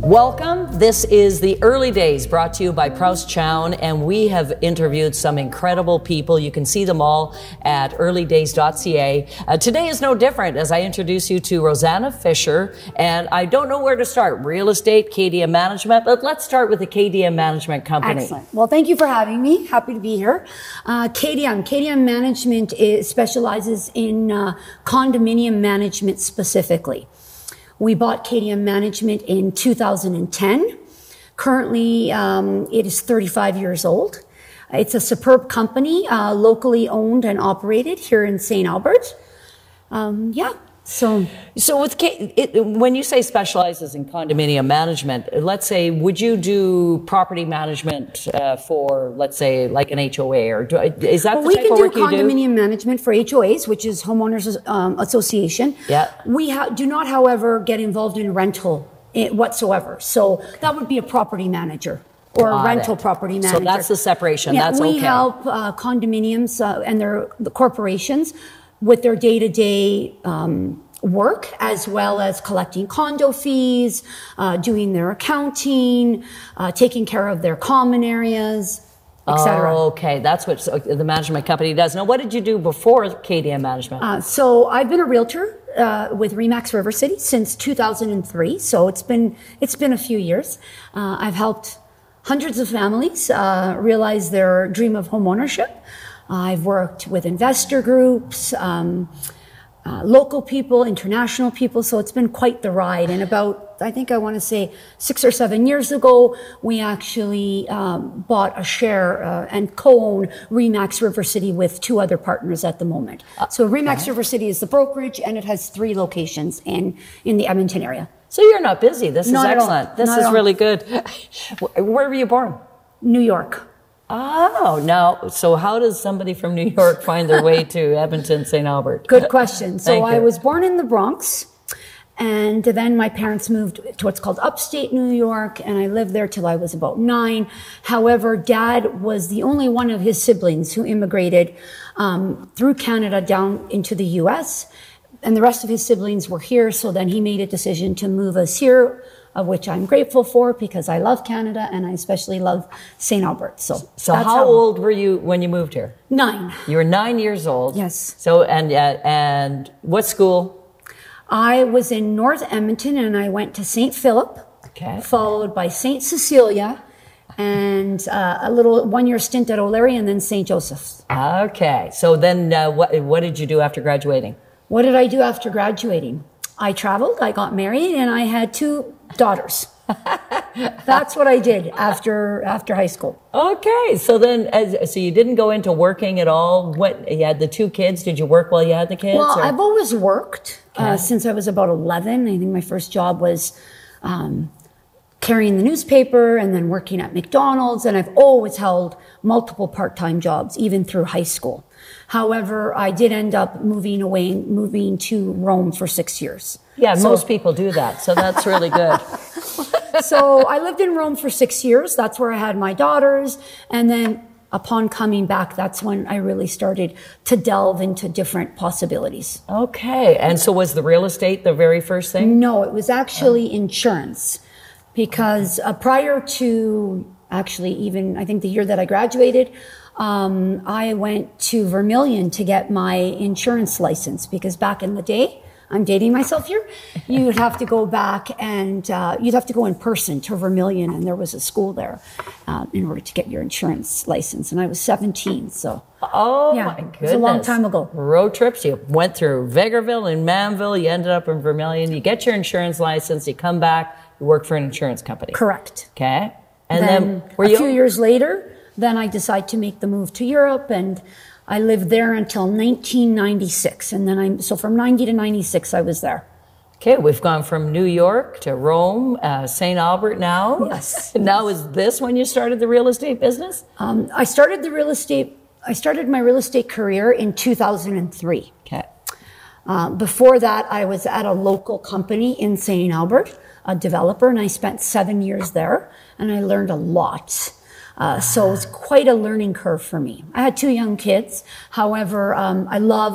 Welcome. This is The Early Days, brought to you by Proust Chown, and we have interviewed some incredible people. You can see them all at earlydays.ca. Today is no different as I introduce you to Rosanna Fisher, and I don't know where to start. Real estate, KDM Management, but let's start with the KDM Management Company. Excellent. Well, thank you for having me. Happy to be here. KDM Management specializes in condominium management specifically. We bought KDM Management in 2010. Currently, it is 35 years old. It's a superb company, locally owned and operated here in St. Albert. So with when you say specializes in condominium management, let's say, would you do property management for, let's say, like an HOA, or is that the type of work you do? We can do condominium management for HOAs, which is Homeowners Association. Yeah. We do not, however, get involved in rental whatsoever. So that would be a property manager or a rental property manager. So that's the separation. Yeah, that's we okay. help condominiums and the corporations with their day-to-day work, as well as collecting condo fees, doing their accounting, taking care of their common areas, etc. Oh, okay, that's what the management company does. Now, what did you do before KDM Management? So I've been a realtor with Remax River City since 2003. So it's been a few years. I've helped hundreds of families realize their dream of home ownership. I've worked with investor groups, local people, international people, so it's been quite the ride. And about, I think I want to say 6 or 7 years ago, we actually bought a share and co-own Remax River City with 2 other partners at the moment. So Remax River City is the brokerage, and it has 3 locations in the Edmonton area. So you're not busy. This is excellent. This is really good. Where were you born? New York. Oh, now, so how does somebody from New York find their way to Edmonton, St. Albert? Good question. So I was born in the Bronx, and then my parents moved to what's called upstate New York, and I lived there till I was about 9. However, Dad was the only one of his siblings who immigrated through Canada down into the U.S., and the rest of his siblings were here, so then he made a decision to move us here, of which I'm grateful for, because I love Canada and I especially love St. Albert. So how old were you when you moved here? 9. You were 9 years old. Yes. So and what school? I was in North Edmonton, and I went to St. Philip, followed by St. Cecilia, and a little 1-year stint at O'Leary, and then St. Joseph's. Okay. So then what did you do after graduating? What did I do after graduating? I traveled, I got married, and I had 2 daughters. That's what I did after high school. Okay, so then, so you didn't go into working at all? What, you had the 2 kids? Did you work while you had the kids? Well, I've always worked since I was about 11. I think my first job was carrying the newspaper and then working at McDonald's, and I've always held multiple part-time jobs, even through high school. However, I did end up moving to Rome for 6 years. Yeah, most people do that, so that's really good. So I lived in Rome for 6 years. That's where I had my daughters. And then upon coming back, that's when I really started to delve into different possibilities. Okay, and so was the real estate the very first thing? No, it was actually insurance. Because prior to, actually even I think the year that I graduated, I went to Vermilion to get my insurance license, because back in the day, I'm dating myself here, you'd have to go back and you'd have to go in person to Vermilion, and there was a school there in order to get your insurance license. And I was 17, so. Oh my goodness. It was a long time ago. Road trips, you went through Vegreville and Manville, you ended up in Vermilion, you get your insurance license, you come back, you work for an insurance company. Correct. Okay. And then a few years later, then I decided to make the move to Europe, and I lived there until 1996. And then so from 90 to 96, I was there. Okay, we've gone from New York to Rome, St. Albert now. Yes. Now, is this when you started the real estate business? I started my real estate career in 2003. Okay. Before that, I was at a local company in St. Albert, a developer, and I spent 7 years there, and I learned a lot. So it was quite a learning curve for me. I had 2 young kids. However, I loved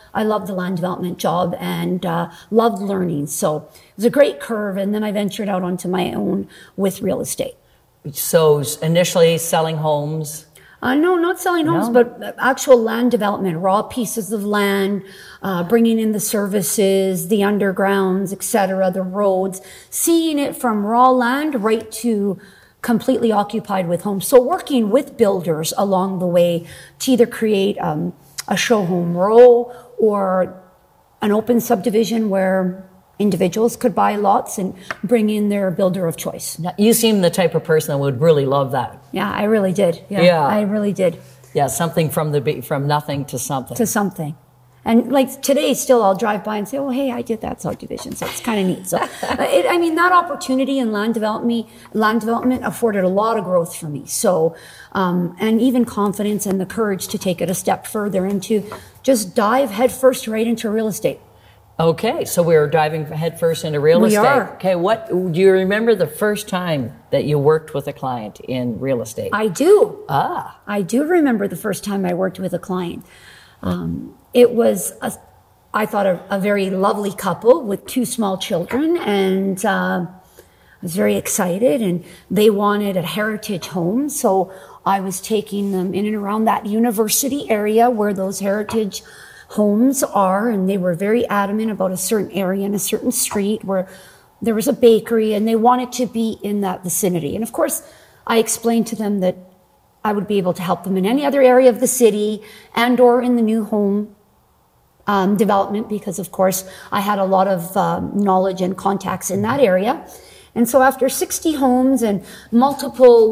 I loved the land development job and loved learning. So it was a great curve. And then I ventured out onto my own with real estate. So initially selling homes. No, not selling homes, but actual land development, raw pieces of land, bringing in the services, the undergrounds, etc., the roads, seeing it from raw land right to completely occupied with homes. So working with builders along the way to either create a show home row or an open subdivision where individuals could buy lots and bring in their builder of choice. Now, you seem the type of person that would really love that. Yeah, I really did. Yeah. I really did. Yeah, something from nothing to something. To something. And like today, still I'll drive by and say, "Oh, hey, I did that subdivision." So it's kind of neat. So, that opportunity in land development afforded a lot of growth for me. So, and even confidence and the courage to take it a step further and to just dive headfirst right into real estate. Okay, so we're diving headfirst into real estate. We are. Okay, what do you remember the first time that you worked with a client in real estate? I do. Ah. I do remember the first time I worked with a client. It was, I thought, a very lovely couple with 2 small children, and I was very excited, and they wanted a heritage home, so I was taking them in and around that university area where those heritage homes are, and they were very adamant about a certain area and a certain street where there was a bakery, and they wanted to be in that vicinity. And of course, I explained to them that I would be able to help them in any other area of the city and or in the new home development, because of course I had a lot of knowledge and contacts in that area. And so after 60 homes and multiple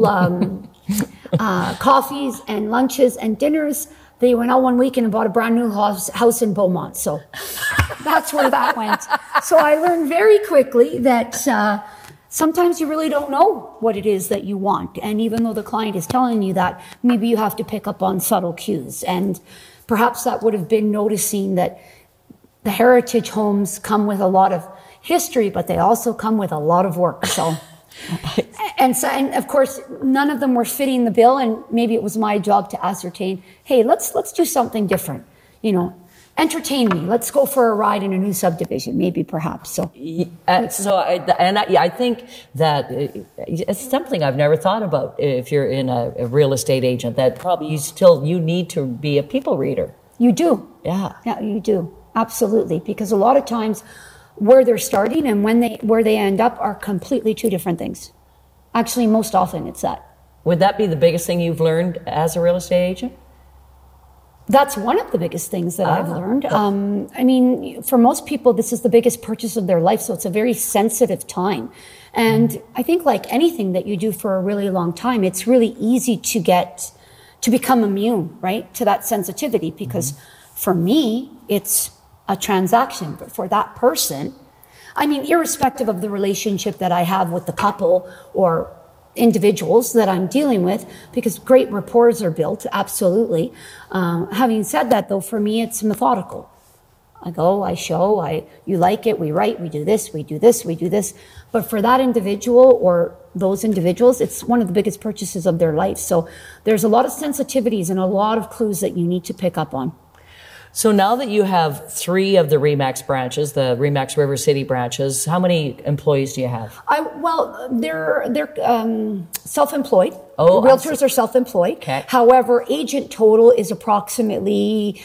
coffees and lunches and dinners, they went out one week and bought a brand new house in Beaumont. So that's where that went. So I learned very quickly that sometimes you really don't know what it is that you want. And even though the client is telling you that, maybe you have to pick up on subtle cues. And perhaps that would have been noticing that the heritage homes come with a lot of history, but they also come with a lot of work. So, and of course, none of them were fitting the bill. And maybe it was my job to ascertain, hey, let's do something different. Entertain me. Let's go for a ride in a new subdivision, maybe, perhaps. So, I think that it's something I've never thought about. If you're in a real estate agent, that probably you need to be a people reader. You do. Yeah, you do. Absolutely, because a lot of times where they're starting and where they end up are completely 2 different things. Actually, most often it's that. Would that be the biggest thing you've learned as a real estate agent? That's one of the biggest things that I've learned. For most people, this is the biggest purchase of their life, so it's a very sensitive time. And I think like anything that you do for a really long time, it's really easy to become immune, right, to that sensitivity, because for me, it's a transaction. But for that person, irrespective of the relationship that I have with the couple or individuals that I'm dealing with, because great rapport are built, absolutely. Having said that, though, for me, it's methodical. I go, I show, you like it, we write, we do this, we do this, we do this. But for that individual or those individuals, it's one of the biggest purchases of their life. So there's a lot of sensitivities and a lot of clues that you need to pick up on. So now that you have 3 of the RE/MAX branches, the RE/MAX River City branches, how many employees do you have? They're self-employed. Oh, Realtors are self-employed. Okay. However, agent total is approximately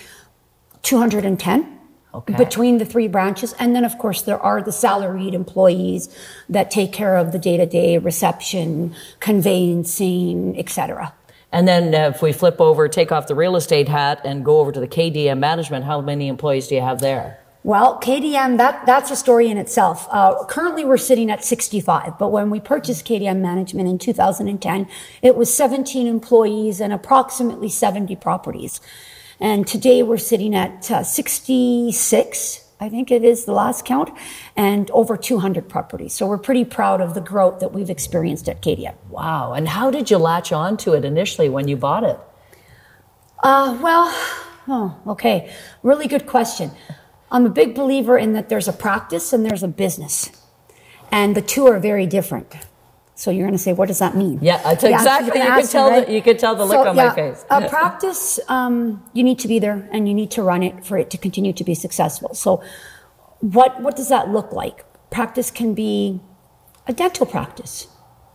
210. Okay. Between the 3 branches. And then, of course, there are the salaried employees that take care of the day-to-day reception, conveyancing, etc. And then if we flip over, take off the real estate hat and go over to the KDM management, how many employees do you have there? Well, KDM, that's a story in itself. Currently, we're sitting at 65, but when we purchased KDM Management in 2010, it was 17 employees and approximately 70 properties. And today we're sitting at 66, I think it is the last count, and over 200 properties. So we're pretty proud of the growth that we've experienced at KDM. Wow. And how did you latch on to it initially when you bought it? Okay. Really good question. I'm a big believer in that there's a practice and there's a business. And the 2 are very different. So you're going to say, what does that mean? Yeah, that's Yeah, exactly. she's gonna ask me, right? You could tell the look on my face. A practice, you need to be there and you need to run it for it to continue to be successful. So what does that look like? Practice can be a dental practice,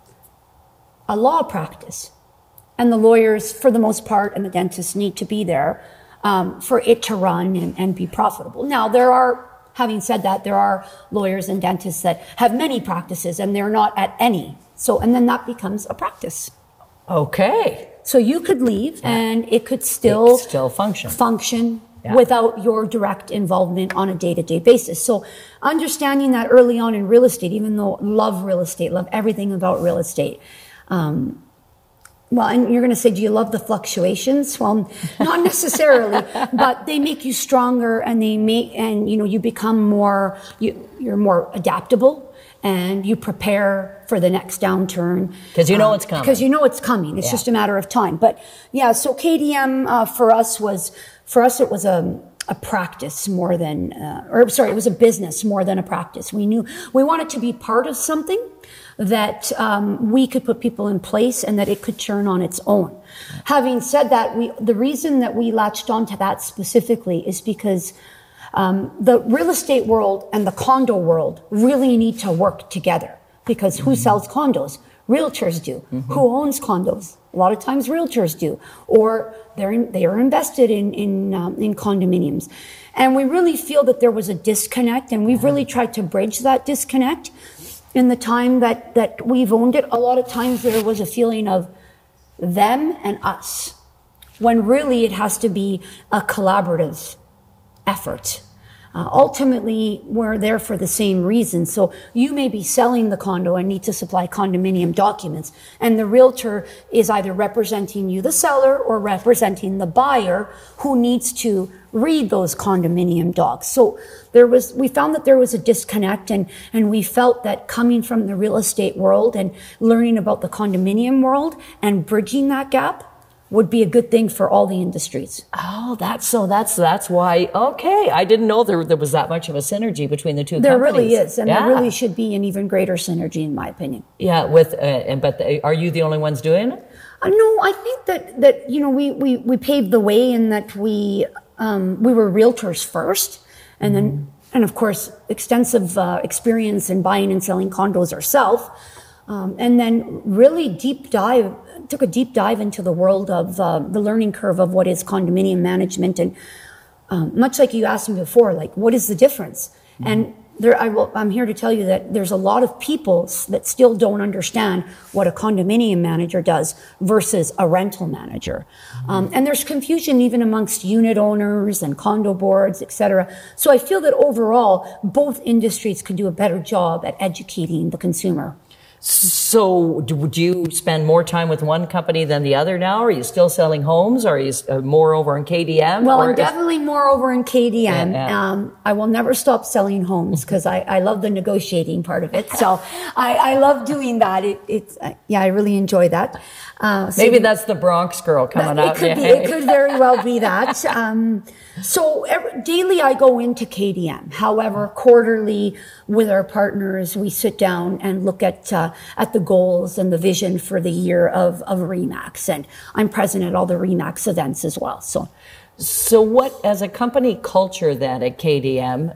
a law practice, and the lawyers, for the most part, and the dentists need to be there for it to run and be profitable. Now, having said that, there are lawyers and dentists that have many practices and they're not at any. So, and then that becomes a practice. Okay. So you could leave and it could still function. Yeah. Without your direct involvement on a day-to-day basis. So understanding that early on in real estate, even though I love real estate, love everything about real estate. Well, and you're going to say, do you love the fluctuations? Well, not necessarily, but they make you stronger and you become you're more adaptable and you prepare for the next downturn. Because you know it's coming. Because you know it's coming. It's just a matter of time. But yeah, so KDM for us it was a practice more than, it was a business more than a practice. We knew we wanted to be part of something that we could put people in place and that it could turn on its own. Having said that, the reason that we latched onto that specifically is because the real estate world and the condo world really need to work together. Because who sells condos? Realtors do. Mm-hmm. Who owns condos? A lot of times realtors do. Or they are invested in condominiums. And we really feel that there was a disconnect, and we've really tried to bridge that disconnect. In the time that we've owned it, a lot of times there was a feeling of them and us, when really it has to be a collaborative effort. Ultimately, we're there for the same reason. So you may be selling the condo and need to supply condominium documents, and the realtor is either representing you, the seller, or representing the buyer who needs to read those condominium docs. So we found that there was a disconnect, and we felt that coming from the real estate world and learning about the condominium world and bridging that gap would be a good thing for all the industries. Oh, that's why. Okay, I didn't know there was that much of a synergy between the two companies. There really is, and there really should be an even greater synergy, in my opinion. Yeah, but are you the only ones doing it? No, I think that we paved the way in that we were realtors first, and then and of course extensive experience in buying and selling condos ourselves. And then really took a deep dive into the world of the learning curve of what is condominium management. And much like you asked me before, like, what is the difference? And I'm here to tell you that there's a lot of people that still don't understand what a condominium manager does versus a rental manager. And there's confusion even amongst unit owners and condo boards, et cetera. So I feel that overall, both industries could do a better job at educating the consumer. So would you spend more time with one company than the other now? Are you still selling homes? Or are you more over in KDM? Well, I'm definitely more over in KDM. Yeah. I will never stop selling homes because I love the negotiating part of it. So I love doing that. I really enjoy that. Maybe that's the Bronx girl coming out. It could very well be that. So daily I go into KDM. However, quarterly with our partners, we sit down and look at the goals and the vision for the year of RE/MAX. And I'm present at all the RE/MAX events as well. So what, as a company culture then at KDM,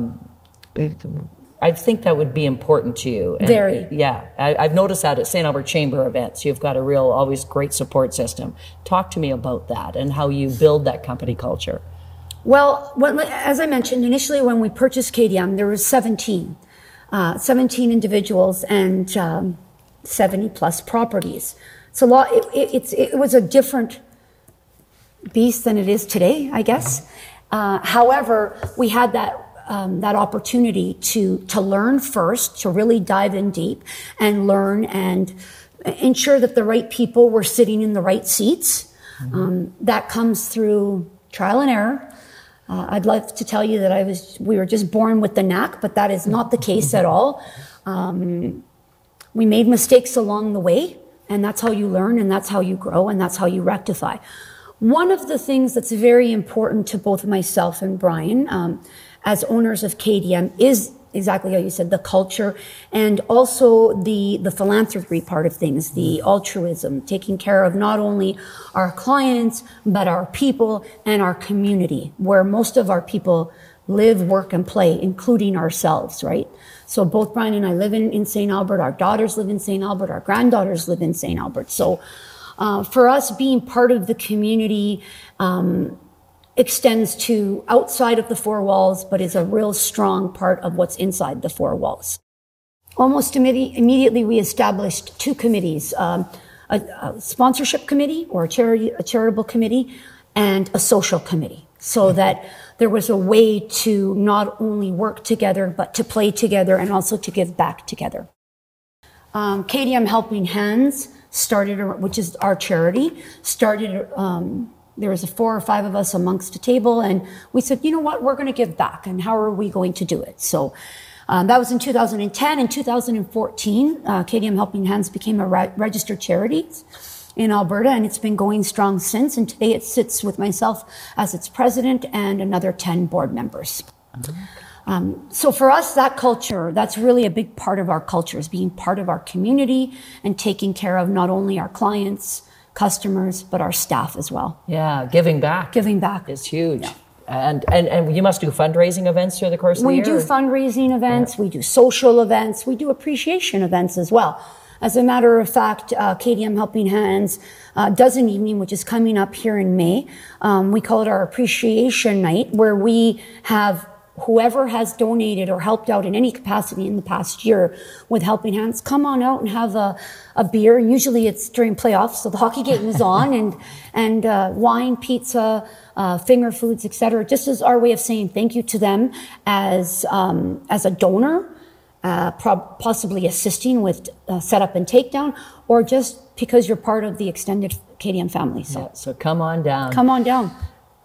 I think that would be important to you. And, very. Yeah. I've noticed that at St. Albert Chamber events. You've got a always great support system. Talk to me about that and how you build that company culture. Well, as I mentioned, initially when we purchased KDM, there was 17 individuals and 70 plus properties. It's a lot. It was a different beast than it is today, I guess. However, we had that opportunity to learn first, to really dive in deep and learn and ensure that the right people were sitting in the right seats. That comes through trial and error. I'd love to tell you that we were just born with the knack, but that is not the case at all. We made mistakes along the way, and that's how you learn, and that's how you grow, and that's how you rectify. One of the things that's very important to both myself and Brian, as owners of KDM, is exactly how you said, the culture, and also the philanthropy part of things, the altruism, taking care of not only our clients, but our people and our community, where most of our people live, work, and play, including ourselves, right? So both Brian and I live in St. Albert. Our daughters live in St. Albert. Our granddaughters live in St. Albert. So for us, being part of the community extends to outside of the four walls, but is a real strong part of what's inside the four walls. Almost immediately, we established two committees, a sponsorship committee or a charitable committee and a social committee, so that there was a way to not only work together, but to play together and also to give back together. KDM Helping Hands started, which is our charity, started, there was 4 or 5 of us amongst a table, and we said, you know what, we're going to give back, and how are we going to do it? So that was in 2010. In 2014, KDM Helping Hands became a registered charity in Alberta, and it's been going strong since, and today it sits with myself as its president and another 10 board members. So for us, that culture, that's really a big part of our culture, is being part of our community and taking care of not only our clients, customers, but our staff as well. Yeah, giving back. Giving back is huge. Yeah. And you must do fundraising events through the course of the year? We do fundraising events, we do social events, we do appreciation events as well. As a matter of fact, KDM Helping Hands does an evening, which is coming up here in May. We call it our Appreciation Night, where we have whoever has donated or helped out in any capacity in the past year with Helping Hands, come on out and have a beer. Usually it's during playoffs, so the hockey game is on, and wine, pizza, finger foods, etc. Just as our way of saying thank you to them as a donor, possibly assisting with setup and takedown, or just because you're part of the extended KDM family. So come on down. Come on down.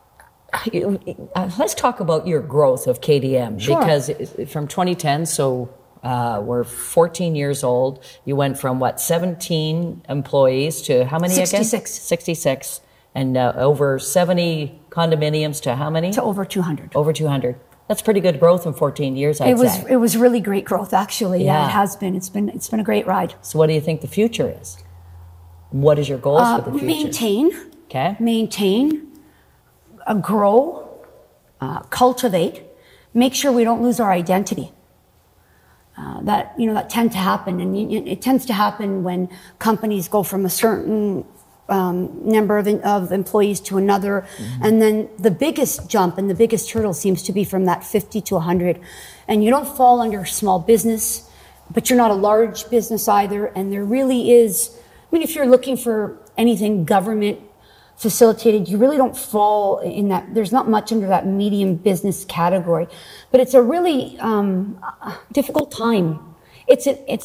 Let's talk about your growth of KDM, Sure. because from 2010, so we're 14 years old. You went from 17 employees to how many 66. again? 66. And over 70 condominiums to how many? To over 200. Over 200. That's pretty good growth in 14 years, I'd say. It was really great growth, actually. Yeah. Yeah, it has been. It's been a great ride. So what do you think the future is? What is your goals for the future? Maintain, grow, cultivate, make sure we don't lose our identity. That tends to happen, and it tends to happen when companies go from a certain number of employees to another, and then the biggest jump and the biggest hurdle seems to be from that 50 to 100, and you don't fall under small business, but you're not a large business either, and there really is, if you're looking for anything government facilitated, you really don't fall in that. There's not much under that medium business category, but it's a really difficult time. It's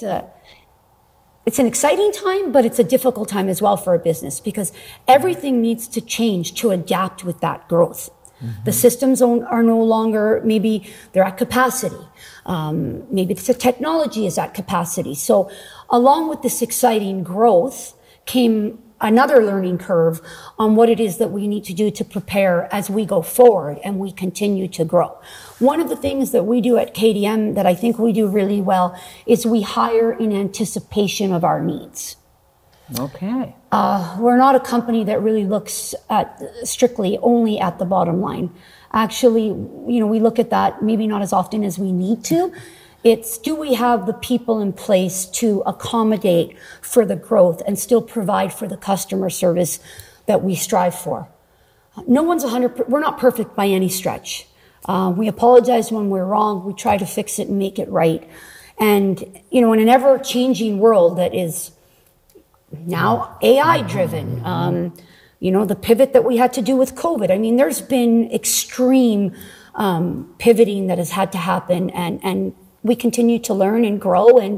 an exciting time, but it's a difficult time as well for a business, because everything needs to change to adapt with that growth. The systems are no longer, maybe they're at capacity. Maybe the technology is at capacity. So along with this exciting growth came another learning curve on what it is that we need to do to prepare as we go forward and we continue to grow. One of the things that we do at KDM that I think we do really well is we hire in anticipation of our needs. Okay. We're not a company that really looks at strictly only at the bottom line. Actually, we look at that maybe not as often as we need to. It's, do we have the people in place to accommodate for the growth and still provide for the customer service that we strive for? No one's 100%, we're not perfect by any stretch. We apologize when we're wrong. We try to fix it and make it right. And, in an ever-changing world that is now AI-driven, the pivot that we had to do with COVID. There's been extreme pivoting that has had to happen, and we continue to learn and grow and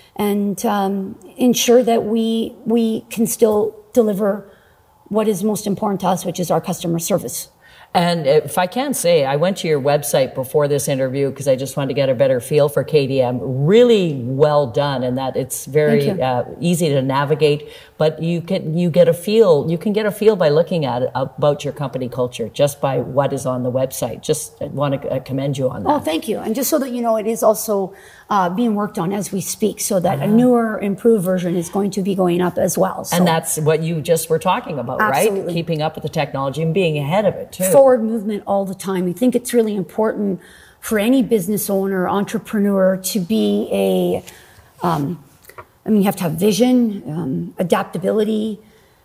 ensure that we can still deliver what is most important to us, which is our customer service. And if I can say, I went to your website before this interview because I just wanted to get a better feel for KDM. Really well done, in that it's very easy to navigate. But you can get a feel by looking at it about your company culture just by what is on the website. Just want to commend you on that. Oh, thank you. And just so that you know, it is also being worked on as we speak, so that a newer, improved version is going to be going up as well. So. And that's what you just were talking about, Absolutely. right? Keeping up with the technology and being ahead of it too. Forward movement all the time. We think it's really important for any business owner, entrepreneur to be you have to have vision, adaptability,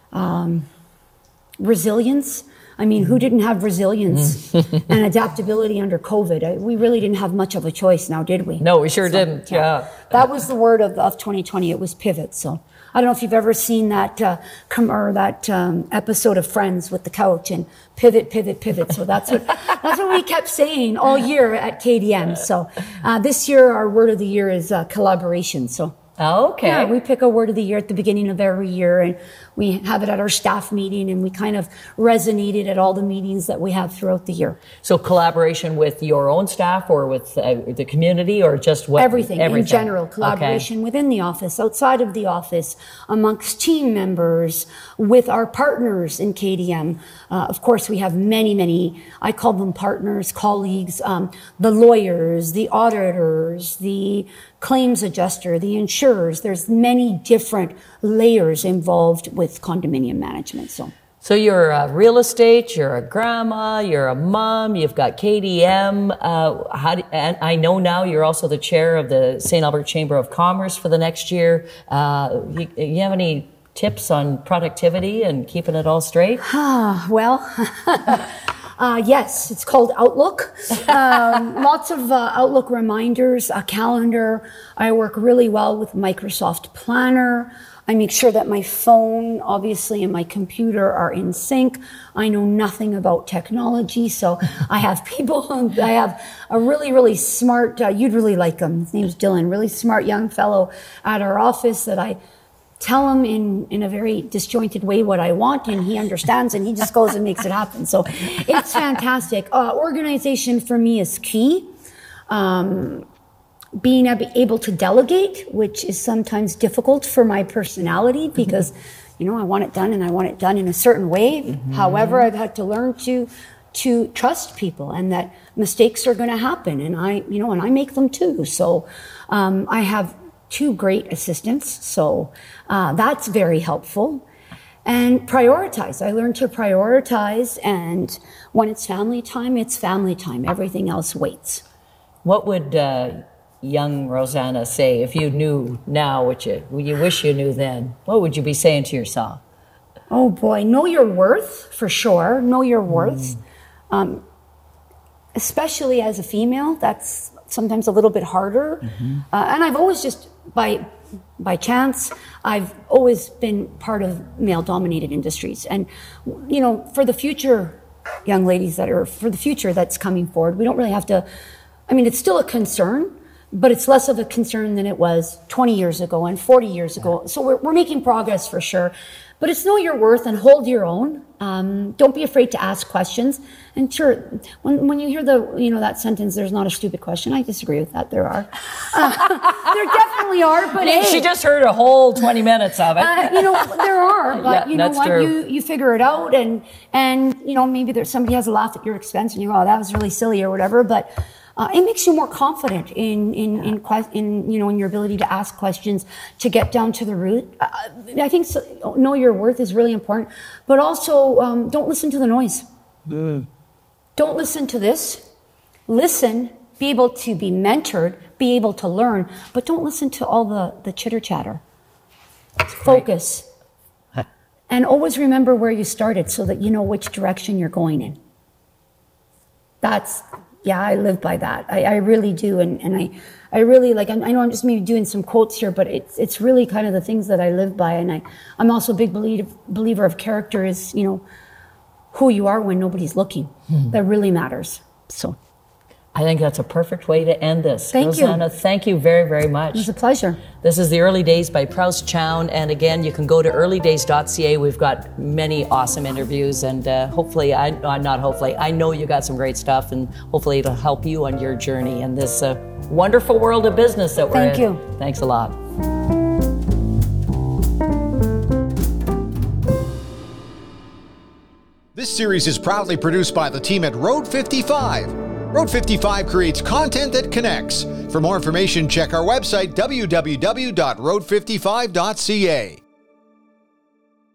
resilience. I mean, who didn't have resilience and adaptability under COVID? We really didn't have much of a choice now, did we? No, we sure didn't. Yeah. That was the word of 2020. It was pivot. So I don't know if you've ever seen that episode of Friends with the couch and pivot, pivot, pivot. So that's what we kept saying all year at KDM. So this year, our word of the year is collaboration. So. Okay. Yeah, we pick a word of the year at the beginning of every year, and we have it at our staff meeting, and we kind of resonate it at all the meetings that we have throughout the year. So collaboration with your own staff or with the community, or just what? Everything in general. Collaboration within the office, outside of the office, amongst team members, with our partners in KDM. Of course, we have many, I call them partners, colleagues, the lawyers, the auditors, the claims adjuster, the insurers. There's many different layers involved with condominium management. So you're a real estate, you're a grandma, you're a mom, you've got KDM. And I know now you're also the chair of the St. Albert Chamber of Commerce for the next year. You have any tips on productivity and keeping it all straight? Yes, it's called Outlook. Lots of Outlook reminders, a calendar. I work really well with Microsoft Planner. I make sure that my phone, obviously, and my computer are in sync. I know nothing about technology, so I have I have a really smart, you'd really like him. His name's Dylan, really smart young fellow at our office that I tell him in a very disjointed way what I want, and he understands, and he just goes and makes it happen. So it's fantastic. Organization for me is key. Being able to delegate, which is sometimes difficult for my personality because, I want it done and I want it done in a certain way. However, I've had to learn to trust people and that mistakes are going to happen, and I make them too. So I have 2 great assistants, so that's very helpful. And prioritize. I learned to prioritize, and when it's family time, it's family time. Everything else waits. What would young Rosanna say if you knew now what you wish you knew then? What would you be saying to yourself? Oh boy, know your worth, for sure. Know your worth. Especially as a female, that's sometimes a little bit harder. And I've always just, by chance, I've always been part of male-dominated industries. And, for the future, young ladies for the future that's coming forward, we don't really have to, it's still a concern, but it's less of a concern than it was 20 years ago and 40 years ago. So we're making progress for sure. But it's know your worth and hold your own. Don't be afraid to ask questions. And sure, when you hear that sentence, there's not a stupid question. I disagree with that. There are. There definitely are. But hey, she just heard a whole 20 minutes of it. There are. But you know what? True. You figure it out, and maybe somebody has a laugh at your expense, and you go, "Oh, that was really silly," or whatever. But it makes you more confident in your ability to ask questions, to get down to the root. I think know your worth is really important, but also don't listen to the noise. Don't listen to this. Listen. Be able to be mentored. Be able to learn, but don't listen to all the chitter chatter. Focus, and always remember where you started, so that you know which direction you're going in. I live by that. I really do. And I really I know I'm just maybe doing some quotes here, but it's really kind of the things that I live by. And I'm also a big believer of character is, who you are when nobody's looking. That really matters. So. I think that's a perfect way to end this. Thank you. Rosanna, thank you very, very much. It was a pleasure. This is The Early Days by Prowse Chown. And again, you can go to earlydays.ca. We've got many awesome interviews. And hopefully, I know you got some great stuff. And hopefully it'll help you on your journey in this wonderful world of business that we're in. Thank you. Thanks a lot. This series is proudly produced by the team at Road 55. Road 55 creates content that connects. For more information, check our website, www.road55.ca.